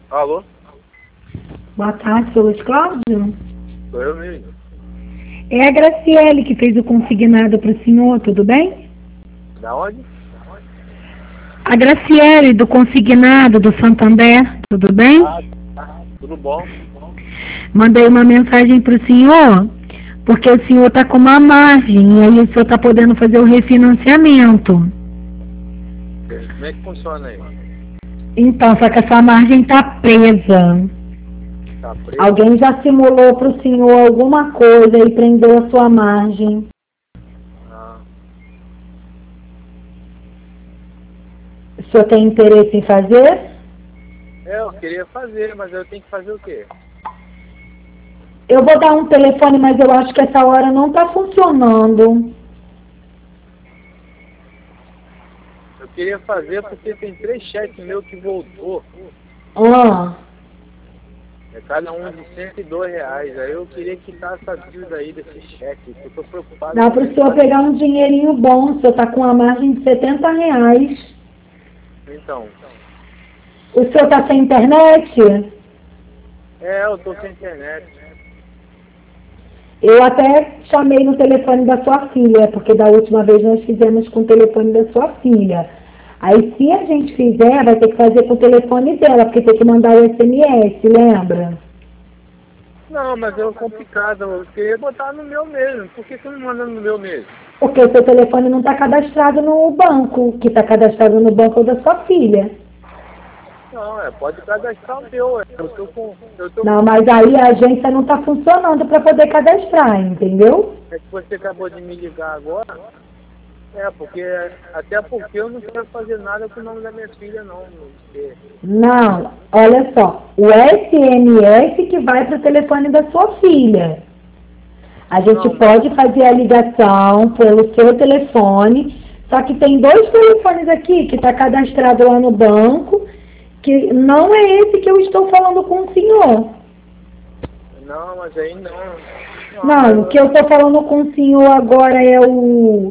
Alô? Boa tarde, seu Luiz Cláudio. Sou eu mesmo. É a Graciele que fez o consignado para o senhor, tudo bem? Da onde? A Graciele do consignado do Santander, tudo bem? Tudo bom? Mandei uma mensagem para o senhor, porque o senhor está com uma margem e aí o senhor está podendo fazer o refinanciamento. Como é que funciona aí? Então, só que essa margem está presa. Tá preso? Alguém já simulou para o senhor alguma coisa e prendeu a sua margem. Ah, O senhor tem interesse em fazer? eu queria fazer, mas eu tenho que fazer o quê? Eu vou dar um telefone, mas eu acho que essa hora não está funcionando. Eu queria fazer porque tem 3 cheques meus que voltou. Ah, É cada um de R$102. Aí eu queria quitar essa dívida aí desse cheque. Eu tô preocupado. dá para o senhor pegar um dinheirinho bom. O senhor está com uma margem de R$70. Então, O senhor está sem internet? eu tô sem internet. Eu até chamei no telefone da sua filha, porque da última vez nós fizemos com o telefone da sua filha. Aí se a gente fizer, vai ter que fazer com o telefone dela, porque tem que mandar o SMS, lembra? Não, mas é complicado. Eu queria botar no meu mesmo. Por que você não manda no meu mesmo? Porque o seu telefone não está cadastrado no banco. O que está cadastrado no banco é o da sua filha. Não, pode cadastrar o meu. Eu tô com... Não, mas aí a agência não está funcionando para poder cadastrar, entendeu? É que você acabou de me ligar agora. Até porque eu não quero fazer nada com o nome da minha filha, não. Porque... Não, olha só, o SMS que vai para o telefone da sua filha. A gente pode fazer a ligação pelo seu telefone, só que tem 2 telefones aqui que está cadastrado lá no banco, que não é esse que eu estou falando com o senhor. Não, mas aí não. Não, o que eu estou falando com o senhor agora é o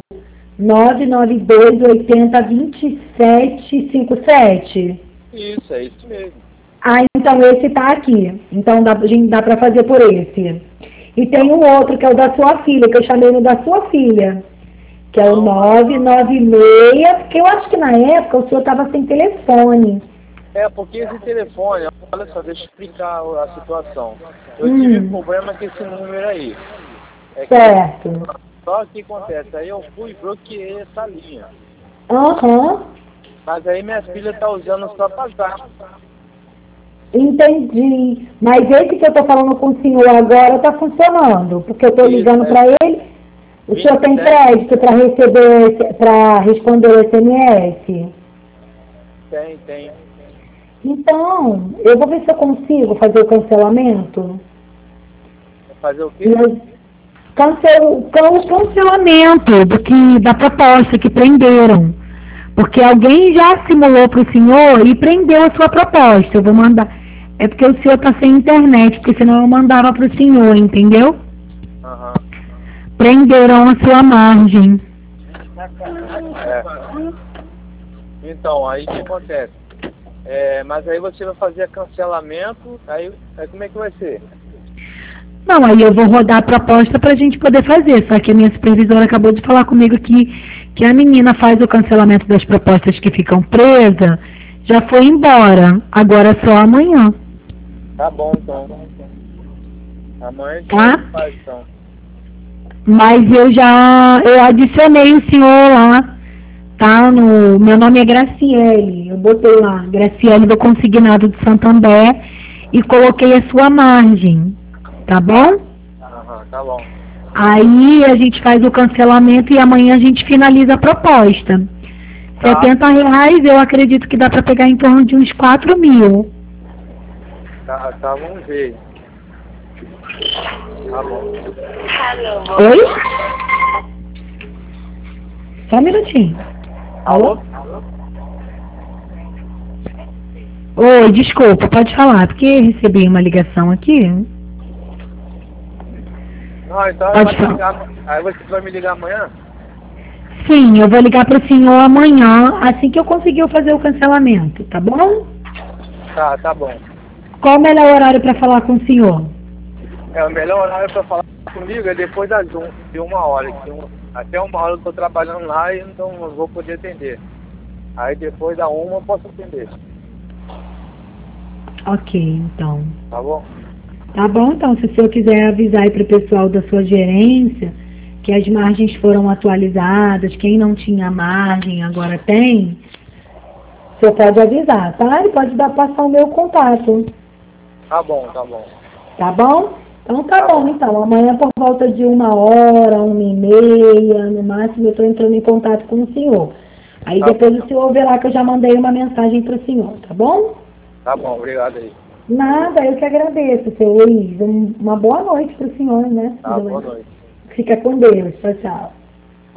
992-80-2757. Isso, é isso mesmo. Ah, então esse tá aqui. Então dá para fazer por esse. E tem um outro que é o da sua filha, que eu chamei no da sua filha. Que é o 996, porque eu acho que na época o senhor estava sem telefone. Porque esse telefone, olha só, deixa eu explicar a situação. Eu tive um problema com esse número aí. Certo. Só que acontece, aí eu fui e bloqueei essa linha. Aham. Mas aí minha filha tá usando só pra zap. Entendi. Mas esse que eu tô falando com o senhor agora tá funcionando, porque eu tô ligando para ele. O senhor tem crédito para receber, para responder o SMS? Tem. Então, eu vou ver se eu consigo fazer o cancelamento. Fazer o quê? O cancelamento da proposta que prenderam. Porque alguém já simulou para o senhor e prendeu a sua proposta. Eu vou mandar. É porque o senhor está sem internet, porque senão eu mandava para o senhor, entendeu? Aham. Prenderam a sua margem. Então, aí o que acontece? Mas aí você vai fazer cancelamento, aí como é que vai ser? Não, aí eu vou rodar a proposta para a gente poder fazer. Só que a minha supervisora acabou de falar comigo aqui que a menina faz o cancelamento das propostas que ficam presas, já foi embora. Agora é só amanhã. Tá bom, então. Amanhã a gente faz, então. Mas eu adicionei o senhor lá, tá? Meu nome é Graciele. Eu botei lá, Graciele do Consignado de Santander e coloquei a sua margem. Tá bom? Tá bom. Aí a gente faz o cancelamento e amanhã a gente finaliza a proposta. R$70 eu acredito que dá para pegar em torno de uns 4 mil. Tá, vamos ver. Tá bom. Oi? Só um minutinho. Alô? Oi, desculpa, pode falar, porque recebi uma ligação aqui. Não, então aí você vai me ligar amanhã? Sim, eu vou ligar para o senhor amanhã, assim que eu conseguir fazer o cancelamento, tá bom? Tá bom. Qual o melhor horário para falar com o senhor? O melhor horário para falar comigo é depois de 1 hora. Até 1 hora eu estou trabalhando lá e então não vou poder atender. Aí depois da 1 eu posso atender. Ok, então. Tá bom? Tá bom, então, se o senhor quiser avisar aí para o pessoal da sua gerência que as margens foram atualizadas, quem não tinha margem agora tem, o senhor pode avisar, tá? E pode passar o meu contato. Tá bom, tá bom. Tá bom? Então tá bom, então. Amanhã por volta de 1 hora, 1h30, no máximo, eu estou entrando em contato com o senhor. Aí Tá depois bom. o senhor verá que eu já mandei uma mensagem para o senhor, tá bom? Tá bom, obrigado aí. Nada, eu que agradeço, seu Luiz. Uma boa noite para o senhor, né? Tá, boa noite. Fica com Deus. Tchau, tchau.